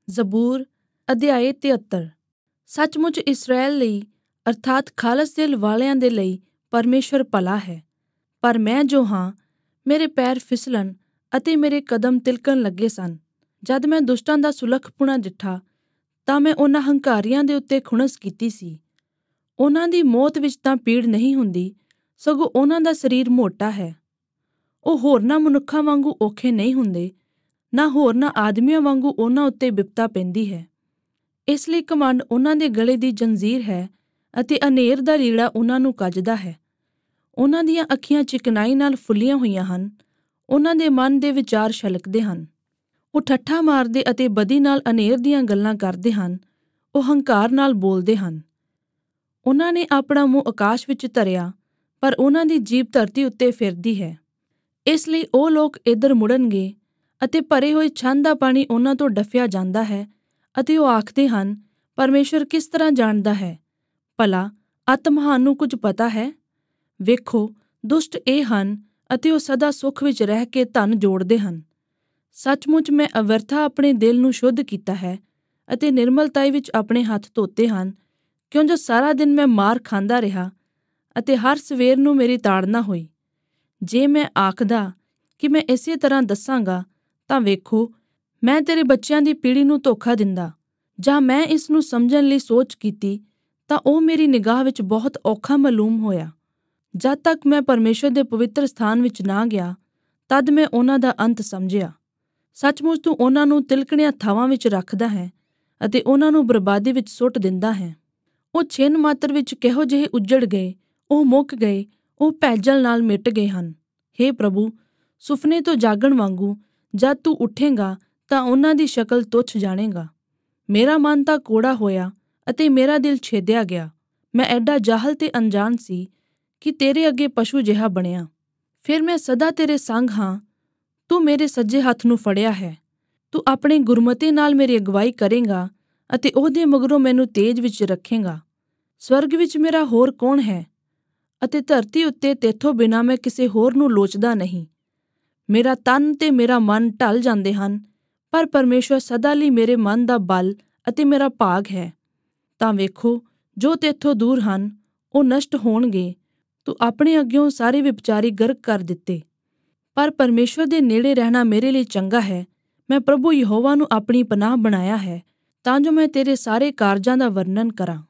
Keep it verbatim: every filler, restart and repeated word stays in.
ਜ਼ਬੂਰ ਅਧਿਆਇ ਤਿਹੱਤਰ। ਸੱਚਮੁੱਚ ਇਸਰਾਏਲ ਲਈ ਅਰਥਾਤ ਖਾਲਸ ਦਿਲ ਵਾਲਿਆਂ ਦੇ ਲਈ ਪਰਮੇਸ਼ੁਰ ਭਲਾ ਹੈ। ਪਰ ਮੈਂ ਜੋ ਹਾਂ, ਮੇਰੇ ਪੈਰ ਫਿਸਲਣ ਅਤੇ ਮੇਰੇ ਕਦਮ ਤਿਲਕਣ ਲੱਗੇ ਸਨ। ਜਦ ਮੈਂ ਦੁਸ਼ਟਾਂ ਦਾ ਸੁਲਖਪੁਣਾ ਡਿੱਠਾ ਤਾਂ ਮੈਂ ਉਹਨਾਂ ਹੰਕਾਰੀਆਂ ਦੇ ਉੱਤੇ ਖੁਣਸ ਕੀਤੀ ਸੀ। ਉਹਨਾਂ ਦੀ ਮੌਤ ਵਿੱਚ ਤਾਂ ਪੀੜ ਨਹੀਂ ਹੁੰਦੀ, ਸਗੋਂ ਉਹਨਾਂ ਦਾ ਸਰੀਰ ਮੋਟਾ ਹੈ। ਉਹ ਹੋਰਨਾਂ ਮਨੁੱਖਾਂ ਵਾਂਗੂ ਔਖੇ ਨਹੀਂ ਹੁੰਦੇ, ਨਾ ਹੋਰਨਾਂ ਆਦਮੀਆਂ ਵਾਂਗੂ ਉਹਨਾਂ ਉੱਤੇ ਬਿਪਤਾ ਪੈਂਦੀ ਹੈ। ਇਸ ਲਈ ਘਮੰਡ ਉਹਨਾਂ ਦੇ ਗਲੇ ਦੀ ਜੰਜੀਰ ਹੈ ਅਤੇ ਅਨੇਰ ਦਾ ਲੀੜਾ ਉਹਨਾਂ ਨੂੰ ਕੱਜਦਾ ਹੈ। ਉਹਨਾਂ ਦੀਆਂ ਅੱਖੀਆਂ ਚਿਕਨਾਈ ਨਾਲ ਫੁੱਲੀਆਂ ਹੋਈਆਂ ਹਨ, ਉਹਨਾਂ ਦੇ ਮਨ ਦੇ ਵਿਚਾਰ ਛਲਕਦੇ ਹਨ। ਉਹ ਠੱਠਾ ਮਾਰਦੇ ਅਤੇ ਬਦੀ ਨਾਲ ਅਨੇਰ ਦੀਆਂ ਗੱਲਾਂ ਕਰਦੇ ਹਨ। ਉਹ ਹੰਕਾਰ ਨਾਲ ਬੋਲਦੇ ਹਨ। ਉਹਨਾਂ ਨੇ ਆਪਣਾ ਮੂੰਹ ਆਕਾਸ਼ ਵਿੱਚ ਧਰਿਆ, ਪਰ ਉਹਨਾਂ ਦੀ ਜੀਭ ਧਰਤੀ ਉੱਤੇ ਫਿਰਦੀ ਹੈ। ਇਸ ਲਈ ਉਹ ਲੋਕ ਇੱਧਰ ਮੁੜਨਗੇ ਅਤੇ ਭਰੇ ਹੋਏ ਛੰਨ ਦਾ ਪਾਣੀ ਉਹਨਾਂ ਤੋਂ ਡੱਫਿਆ ਜਾਂਦਾ ਹੈ ਅਤੇ ਉਹ ਆਖਦੇ ਹਨ, ਪਰਮੇਸ਼ੁਰ ਕਿਸ ਤਰ੍ਹਾਂ ਜਾਣਦਾ ਹੈ? ਭਲਾ ਆਤਮਹਾਨ ਨੂੰ ਕੁਝ ਪਤਾ ਹੈ? ਵੇਖੋ, ਦੁਸ਼ਟ ਇਹ ਹਨ ਅਤੇ ਉਹ ਸਦਾ ਸੁੱਖ ਵਿੱਚ ਰਹਿ ਕੇ ਧਨ ਜੋੜਦੇ ਹਨ। ਸੱਚਮੁੱਚ ਮੈਂ ਅਵਿਰਥਾ ਆਪਣੇ ਦਿਲ ਨੂੰ ਸ਼ੁੱਧ ਕੀਤਾ ਹੈ ਅਤੇ ਨਿਰਮਲਤਾਈ ਵਿੱਚ ਆਪਣੇ ਹੱਥ ਧੋਤੇ ਹਨ, ਕਿਉਂ ਜੋ ਸਾਰਾ ਦਿਨ ਮੈਂ ਮਾਰ ਖਾਂਦਾ ਰਿਹਾ ਅਤੇ ਹਰ ਸਵੇਰ ਨੂੰ ਮੇਰੀ ਤਾੜਨਾ ਹੋਈ। ਜੇ ਮੈਂ ਆਖਦਾ ਕਿ ਮੈਂ ਇਸੇ ਤਰ੍ਹਾਂ ਦੱਸਾਂਗਾ, ਤਾਂ ਵੇਖੋ, ਮੈਂ ਤੇਰੇ ਬੱਚਿਆਂ ਦੀ ਪੀੜ੍ਹੀ ਨੂੰ ਧੋਖਾ ਦਿੰਦਾ। ਜਾਂ ਮੈਂ ਇਸ ਨੂੰ ਸਮਝਣ ਲਈ ਸੋਚ ਕੀਤੀ ਤਾਂ ਉਹ ਮੇਰੀ ਨਿਗਾਹ ਵਿੱਚ ਬਹੁਤ ਔਖਾ ਮਾਲੂਮ ਹੋਇਆ। ਜਦ ਤੱਕ ਮੈਂ ਪਰਮੇਸ਼ੁਰ ਦੇ ਪਵਿੱਤਰ ਸਥਾਨ ਵਿੱਚ ਨਾ ਗਿਆ, ਤਦ ਮੈਂ ਉਹਨਾਂ ਦਾ ਅੰਤ ਸਮਝਿਆ। ਸੱਚਮੁੱਚ ਤੂੰ ਉਹਨਾਂ ਨੂੰ ਤਿਲਕਣੀਆਂ ਥਾਵਾਂ ਵਿੱਚ ਰੱਖਦਾ ਹੈ ਅਤੇ ਉਹਨਾਂ ਨੂੰ ਬਰਬਾਦੀ ਵਿੱਚ ਸੁੱਟ ਦਿੰਦਾ ਹੈ। ਉਹ ਛਿਨ ਮਾਤਰ ਵਿੱਚ ਕਿਹੋ ਜਿਹੇ ਉੱਜੜ ਗਏ, ਉਹ ਮੁੱਕ ਗਏ, ਉਹ ਭੈਜਲ ਨਾਲ ਮਿਟ ਗਏ ਹਨ। ਹੇ ਪ੍ਰਭੂ, ਸੁਫਨੇ ਤੋਂ ਜਾਗਣ ਵਾਂਗੂ ਜਦ ਤੂੰ ਉੱਠੇਂਗਾ ਤਾਂ ਉਹਨਾਂ ਦੀ ਸ਼ਕਲ ਤੁੱਛ ਜਾਣੇਗਾ। ਮੇਰਾ ਮਨ ਤਾਂ ਕੋੜਾ ਹੋਇਆ ਅਤੇ ਮੇਰਾ ਦਿਲ ਛੇਦਿਆ ਗਿਆ। ਮੈਂ ਐਡਾ ਜਾਹਲ ਤੇ ਅਣਜਾਣ ਸੀ ਕਿ ਤੇਰੇ ਅੱਗੇ ਪਸ਼ੂ ਜਿਹਾ ਬਣਿਆ। ਫਿਰ ਮੈਂ ਸਦਾ ਤੇਰੇ ਸੰਗ ਹਾਂ, ਤੂੰ ਮੇਰੇ ਸੱਜੇ ਹੱਥ ਨੂੰ ਫੜਿਆ ਹੈ। ਤੂੰ ਆਪਣੇ ਗੁਰਮਤੇ ਨਾਲ ਮੇਰੀ ਅਗਵਾਈ ਕਰੇਂਗਾ ਅਤੇ ਉਹਦੇ ਮਗਰੋਂ ਮੈਨੂੰ ਤੇਜ ਵਿੱਚ ਰੱਖੇਂਗਾ। ਸਵਰਗ ਵਿੱਚ ਮੇਰਾ ਹੋਰ ਕੌਣ ਹੈ ਅਤੇ ਧਰਤੀ ਉੱਤੇ ਤੇਥੋਂ ਬਿਨਾਂ ਮੈਂ ਕਿਸੇ ਹੋਰ ਨੂੰ ਲੋਚਦਾ ਨਹੀਂ। ਮੇਰਾ ਤਨ ਤੇ ਮੇਰਾ ਮਨ ਢਲ ਜਾਂਦੇ ਹਨ, ਪਰ ਪਰਮੇਸ਼ੁਰ ਸਦਾ ਲਈ ਮੇਰੇ ਮਨ ਦਾ ਬਲ ਅਤੇ ਮੇਰਾ ਭਾਗ ਹੈ। ਤਾਂ ਵੇਖੋ, ਜੋ ਤੇਥੋਂ ਦੂਰ ਹਨ ਉਹ ਨਸ਼ਟ ਹੋਣਗੇ। ਤੂੰ ਆਪਣੇ ਅੱਗਿਓਂ ਸਾਰੇ ਵਿਭਚਾਰੀ ਗਰਕ ਕਰ ਦਿੱਤੇ। ਪਰ ਪਰਮੇਸ਼ੁਰ ਦੇ ਨੇੜੇ ਰਹਿਣਾ ਮੇਰੇ ਲਈ ਚੰਗਾ ਹੈ। ਮੈਂ ਪ੍ਰਭੂ ਯਹੋਵਾ ਨੂੰ ਆਪਣੀ ਪਨਾਹ ਬਣਾਇਆ ਹੈ, ਤਾਂ ਜੋ ਮੈਂ ਤੇਰੇ ਸਾਰੇ ਕਾਰਜਾਂ ਦਾ ਵਰਣਨ ਕਰਾਂ।